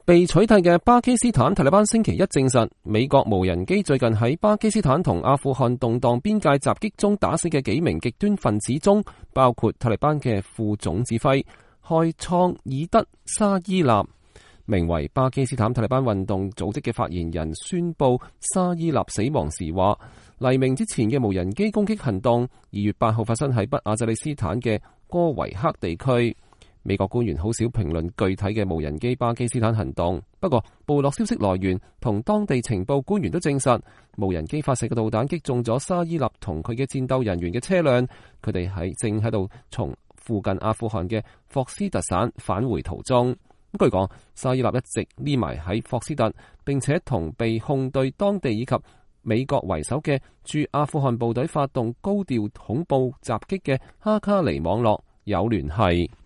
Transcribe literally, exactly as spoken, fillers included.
被取締嘅巴基斯坦塔利班星期一證實，美國無人機最近喺巴基斯坦同阿富汗動盪邊界襲擊中打死嘅幾名極端分子中，包括塔利班嘅副總指揮開創爾德沙伊納。名為巴基斯坦塔利班運動組織嘅發言人宣布沙伊納死亡時話，黎明之前嘅無人機攻擊行動二月八號發生喺北亞扎里斯坦嘅哥維克地區。美國官員好少評論具體嘅無人機巴基斯坦行動，不過部落消息來源同當地情報官員都證實，無人機發射嘅導彈擊中咗沙伊納同佢嘅戰鬥人員嘅車輛，佢哋喺正喺度從附近阿富汗嘅霍斯特省返回途中。咁據講，沙伊納一直匿埋喺霍斯特，並且同被控對當地以及美國為首嘅駐阿富汗部隊發動高調恐怖襲擊嘅哈卡尼網絡有聯繫。